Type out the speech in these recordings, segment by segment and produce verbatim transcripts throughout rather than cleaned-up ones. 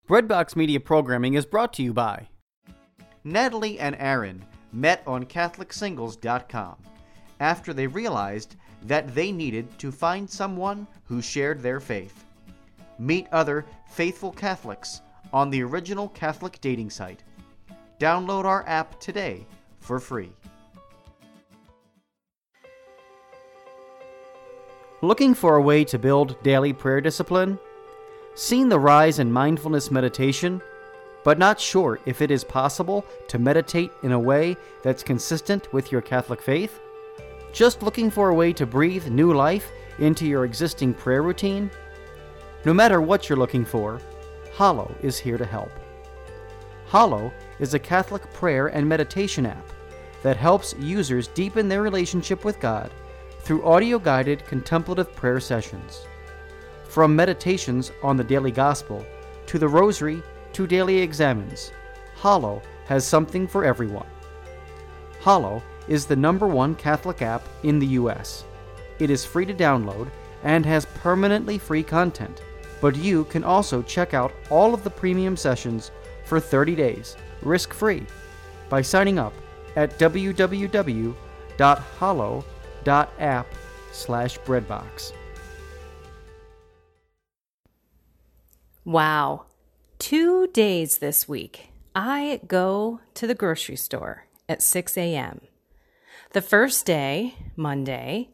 Breadbox Media Programming is brought to you by Natalie and Aaron met on Catholic Singles dot com after they realized that they needed to find someone who shared their faith. Meet other faithful Catholics on the original Catholic dating site. Download our app today for free. Looking for a way to build daily prayer discipline? Seen the rise in mindfulness meditation, but not sure if it is possible to meditate in a way that's consistent with your Catholic faith? Just looking for a way to breathe new life into your existing prayer routine? No matter what you're looking for, Hallow is here to help. Hallow is a Catholic prayer and meditation app that helps users deepen their relationship with God through audio-guided contemplative prayer sessions. From meditations on the daily gospel, to the rosary, to daily examens, Hallow has something for everyone. Hallow is the number one Catholic app in the U S. It is free to download and has permanently free content, but you can also check out all of the premium sessions for thirty days, risk-free, by signing up at w w w dot hallow dot app slash breadbox. Wow. Two days this week, I go to the grocery store at six a.m. The first day, Monday,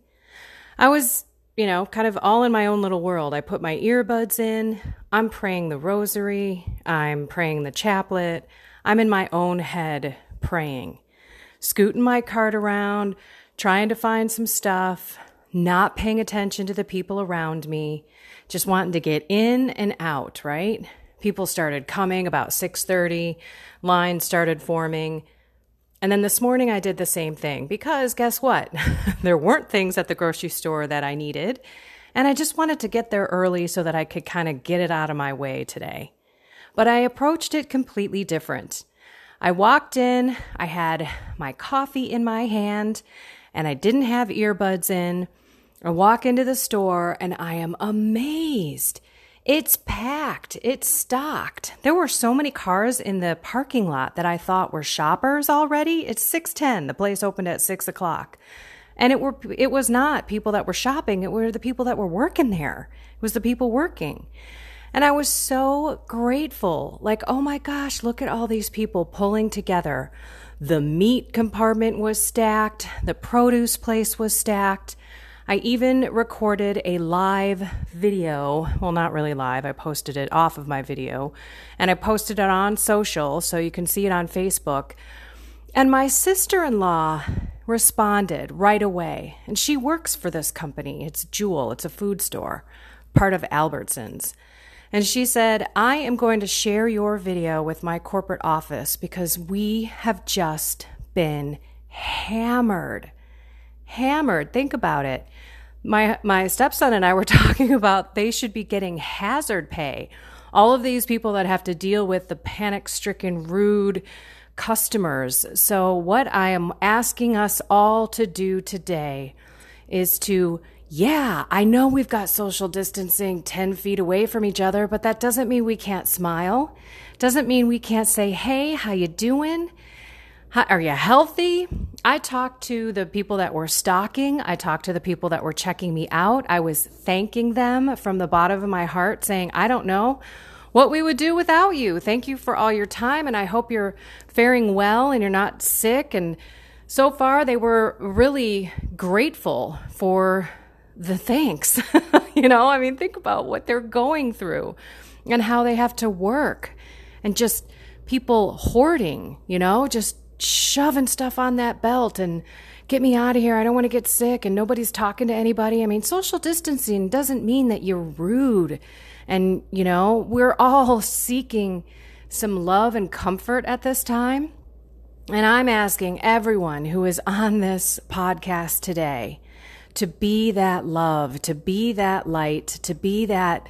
I was, you know, kind of all in my own little world. I put my earbuds in. I'm praying the rosary. I'm praying the chaplet. I'm in my own head praying, scooting my cart around, trying to find some stuff, not paying attention to the people around me, just wanting to get in and out, right? People started coming about six thirty, lines started forming. And then this morning I did the same thing because guess what? There weren't things at the grocery store that I needed. And I just wanted to get there early so that I could kind of get it out of my way today. But I approached it completely different. I walked in, I had my coffee in my hand, and I didn't have earbuds in. I walk into the store and I am amazed. It's packed. It's stocked. There were so many cars in the parking lot that I thought were shoppers already. It's six ten. The place opened at six o'clock. And it were it was not people that were shopping. It were the people that were working there. It was the people working. And I was so grateful. Like, oh my gosh, look at all these people pulling together. The meat compartment was stacked. The produce place was stacked. I even recorded a live video. Well, not really live. I posted it off of my video. And I posted it on social, so you can see it on Facebook. And my sister-in-law responded right away. And she works for this company. It's Jewel. It's a food store, part of Albertsons. And she said, I am going to share your video with my corporate office because we have just been hammered. Hammered. Think about it. My my stepson and I were talking about they should be getting hazard pay. All of these people that have to deal with the panic-stricken, rude customers. So what I am asking us all to do today is to, yeah, I know we've got social distancing ten feet away from each other, but that doesn't mean we can't smile. Doesn't mean we can't say, hey, how you doing? How, are you healthy? I talked to the people that were stocking. I talked to the people that were checking me out. I was thanking them from the bottom of my heart, saying, I don't know what we would do without you. Thank you for all your time, and I hope you're faring well and you're not sick. And so far, they were really grateful for the thanks. You know, I mean, think about what they're going through and how they have to work and just people hoarding, you know, just shoving stuff on that belt and get me out of here. I don't want to get sick and nobody's talking to anybody. I mean, social distancing doesn't mean that you're rude. And, you know, we're all seeking some love and comfort at this time. And I'm asking everyone who is on this podcast today to be that love, to be that light, to be that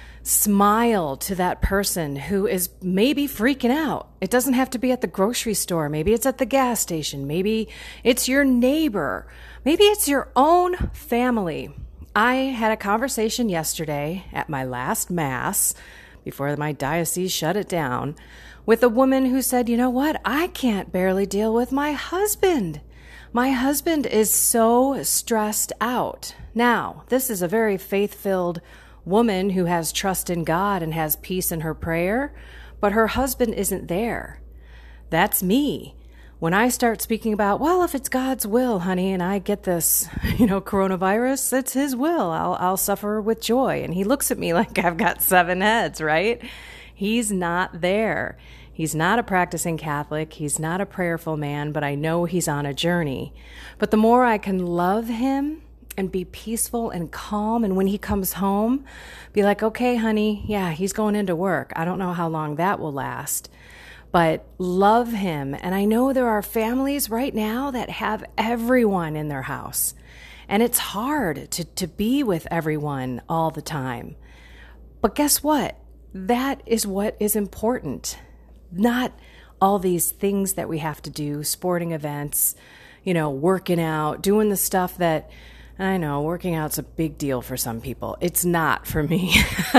smile to that person who is maybe freaking out. It doesn't have to be at the grocery store. Maybe it's at the gas station. Maybe it's your neighbor. Maybe it's your own family. I had a conversation yesterday at my last Mass before my diocese shut it down, with a woman who said, you know what? I can't barely deal with my husband. My husband is so stressed out. Now, this is a very faith-filled woman who has trust in God and has peace in her prayer, but her husband isn't there. That's me. When I start speaking about, well, if it's God's will, honey, and I get this, you know, coronavirus, it's his will. I'll, I'll suffer with joy. And he looks at me like I've got seven heads, right? He's not there. He's not a practicing Catholic. He's not a prayerful man, but I know he's on a journey. But the more I can love him and be peaceful and calm, and when he comes home, be like, okay, honey, yeah, he's going into work. I don't know how long that will last. But love him. And I know there are families right now that have everyone in their house. And it's hard to, to be with everyone all the time. But guess what? That is what is important. Not all these things that we have to do, sporting events, you know, working out, doing the stuff that, I know, working out's a big deal for some people. It's not for me.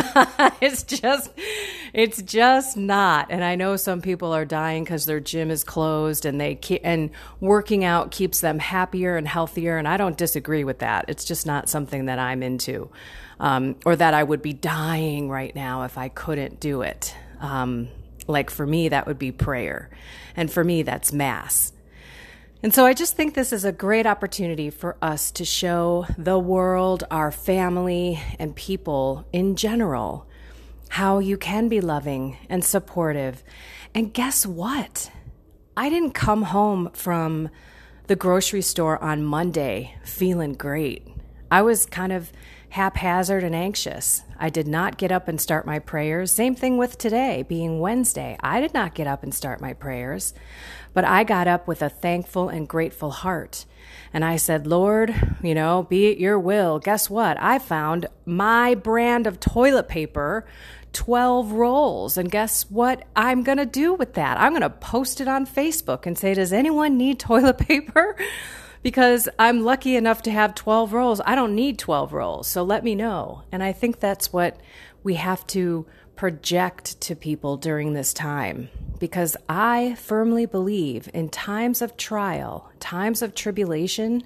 It's just, it's just not. And I know some people are dying because their gym is closed, and they keep, and working out keeps them happier and healthier. And I don't disagree with that. It's just not something that I'm into, um, or that I would be dying right now if I couldn't do it. Um, like for me, that would be prayer. And for me, that's Mass. And so I just think this is a great opportunity for us to show the world, our family, and people in general how you can be loving and supportive. And guess what? I didn't come home from the grocery store on Monday feeling great. I was kind of haphazard and anxious. I did not get up and start my prayers. Same thing with today being Wednesday. I did not get up and start my prayers, but I got up with a thankful and grateful heart. And I said, Lord, you know, be it your will. Guess what? I found my brand of toilet paper, twelve rolls. And guess what I'm going to do with that? I'm going to post it on Facebook and say, does anyone need toilet paper? Because I'm lucky enough to have twelve rolls. I don't need twelve rolls, so let me know. And I think that's what we have to project to people during this time. Because I firmly believe in times of trial, times of tribulation,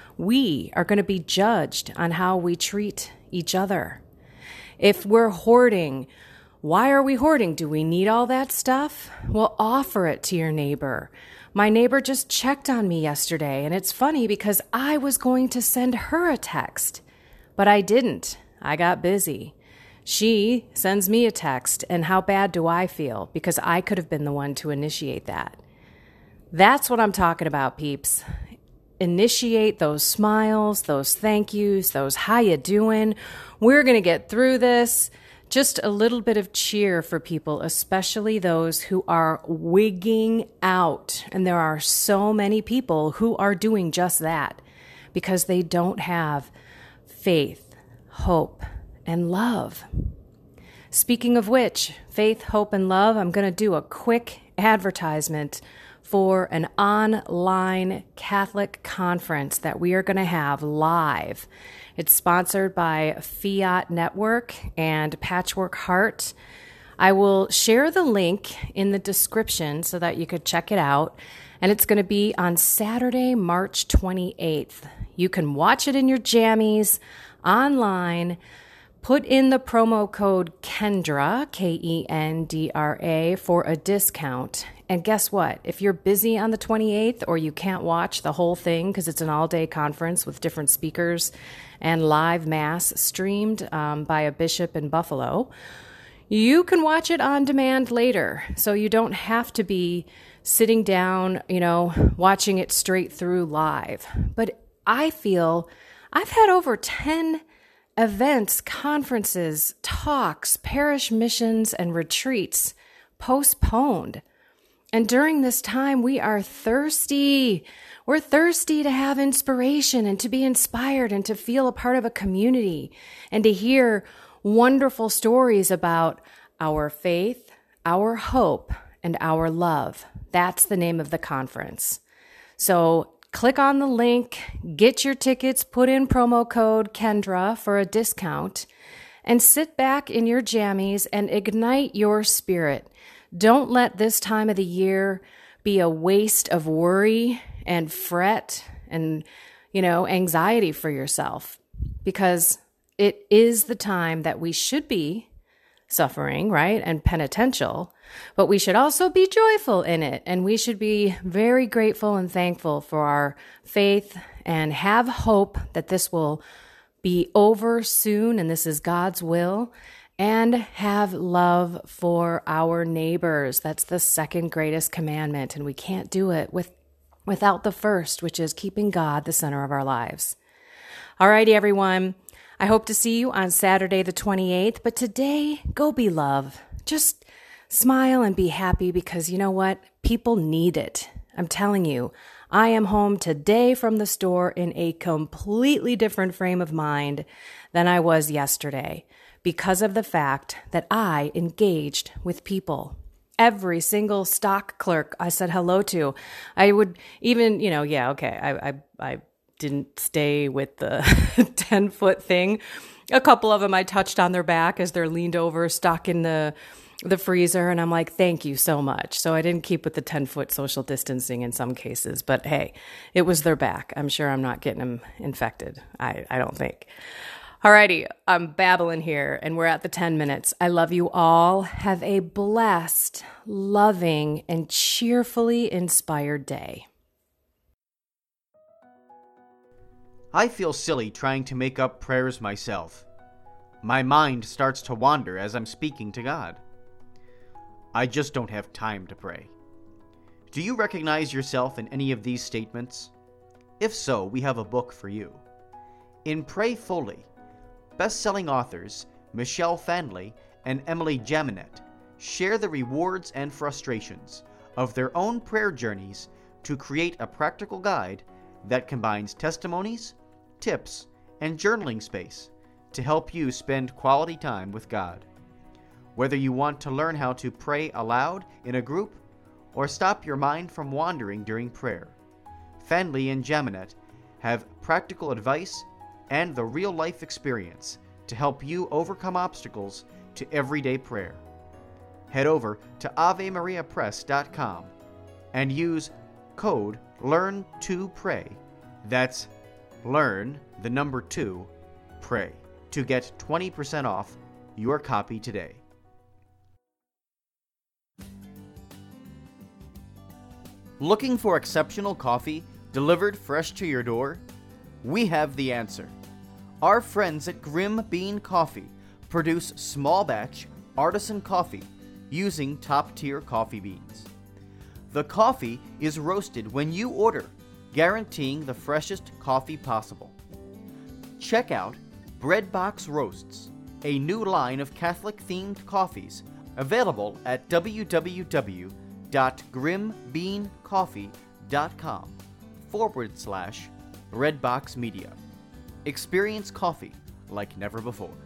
we are going to be judged on how we treat each other. If we're hoarding, why are we hoarding? Do we need all that stuff? Well, offer it to your neighbor. My neighbor just checked on me yesterday, and it's funny because I was going to send her a text, but I didn't. I got busy. She sends me a text, and how bad do I feel? Because I could have been the one to initiate that. That's what I'm talking about, peeps. Initiate those smiles, those thank yous, those how you doing? We're going to get through this. Just a little bit of cheer for people, especially those who are wigging out. And there are so many people who are doing just that because they don't have faith, hope, and love. Speaking of which, faith, hope, and love, I'm going to do a quick advertisement for an online Catholic conference that we are going to have live. It's sponsored by Fiat Network and Patchwork Heart. I will share the link in the description so that you could check it out. And it's going to be on Saturday, March twenty-eighth. You can watch it in your jammies online. Put in the promo code Kendra, K E N D R A, for a discount. And guess what? If you're busy on the twenty-eighth or you can't watch the whole thing because it's an all-day conference with different speakers and live Mass streamed um, by a bishop in Buffalo, you can watch it on demand later. So you don't have to be sitting down, you know, watching it straight through live. But I feel I've had over ten events, conferences, talks, parish missions, and retreats postponed. And during this time, we are thirsty. We're thirsty to have inspiration and to be inspired and to feel a part of a community and to hear wonderful stories about our faith, our hope, and our love. That's the name of the conference. So click on the link, get your tickets, put in promo code Kendra for a discount, and sit back in your jammies and ignite your spirit. Don't let this time of the year be a waste of worry and fret and, you know, anxiety for yourself, because it is the time that we should be suffering, right? And penitential, but we should also be joyful in it. And we should be very grateful and thankful for our faith and have hope that this will be over soon and this is God's will, and have love for our neighbors. That's the second greatest commandment. And we can't do it with, without the first, which is keeping God the center of our lives. All righty, everyone. I hope to see you on Saturday the twenty-eighth, but today, go be love. Just smile and be happy, because you know what? People need it. I'm telling you, I am home today from the store in a completely different frame of mind than I was yesterday, because of the fact that I engaged with people. Every single stock clerk I said hello to. I would even, you know, yeah, okay, I, I, I didn't stay with the ten foot thing. A couple of them I touched on their back as they're leaned over, stuck in the the freezer. And I'm like, thank you so much. So I didn't keep with the ten foot social distancing in some cases, but hey, it was their back. I'm sure I'm not getting them infected. I, I don't think. Alrighty, I'm babbling here and we're at the ten minutes. I love you all. Have a blessed, loving, and cheerfully inspired day. I feel silly trying to make up prayers myself. My mind starts to wander as I'm speaking to God. I just don't have time to pray. Do you recognize yourself in any of these statements? If so, we have a book for you. In Pray Fully, best-selling authors Michelle Fanley and Emily Jaminet share the rewards and frustrations of their own prayer journeys to create a practical guide that combines testimonies, tips, and journaling space to help you spend quality time with God. Whether you want to learn how to pray aloud in a group or stop your mind from wandering during prayer, Fanley and Jaminet have practical advice and the real-life experience to help you overcome obstacles to everyday prayer. Head over to ave maria press dot com and use code learn to pray. That's learn, the number two, pray, to get twenty percent off your copy today. Looking for exceptional coffee delivered fresh to your door? We have the answer. Our friends at Grim Bean Coffee produce small batch artisan coffee using top-tier coffee beans. The coffee is roasted when you order, guaranteeing the freshest coffee possible. Check out Breadbox Roasts, a new line of Catholic-themed coffees available at w w w dot grim bean coffee dot com forward slash Breadbox Media. Experience coffee like never before.